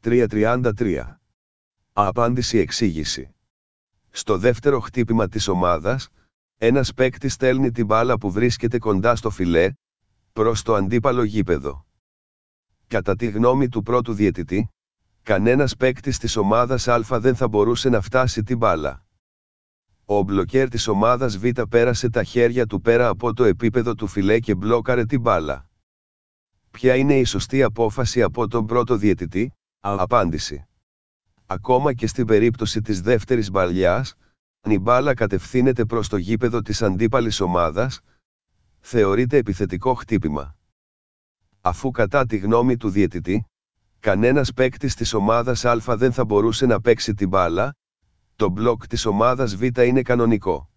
3-33. Απάντηση εξήγηση. Στο δεύτερο χτύπημα της ομάδας, ένας παίκτης στέλνει την μπάλα που βρίσκεται κοντά στο φιλέ, προς το αντίπαλο γήπεδο. Κατά τη γνώμη του πρώτου διαιτητή, κανένας παίκτης της ομάδας Α δεν θα μπορούσε να φτάσει την μπάλα. Ο μπλοκέρ της ομάδας Β πέρασε τα χέρια του πέρα από το επίπεδο του φιλέ και μπλόκαρε την μπάλα. Ποια είναι η σωστή απόφαση από τον πρώτο διαιτητή? Απάντηση. Ακόμα και στην περίπτωση της δεύτερης μπαλιάς, αν η μπάλα κατευθύνεται προς το γήπεδο της αντίπαλης ομάδας, θεωρείται επιθετικό χτύπημα. Αφού κατά τη γνώμη του διαιτητή, κανένας παίκτης της ομάδας Α δεν θα μπορούσε να παίξει την μπάλα, το μπλοκ της ομάδας Β είναι κανονικό.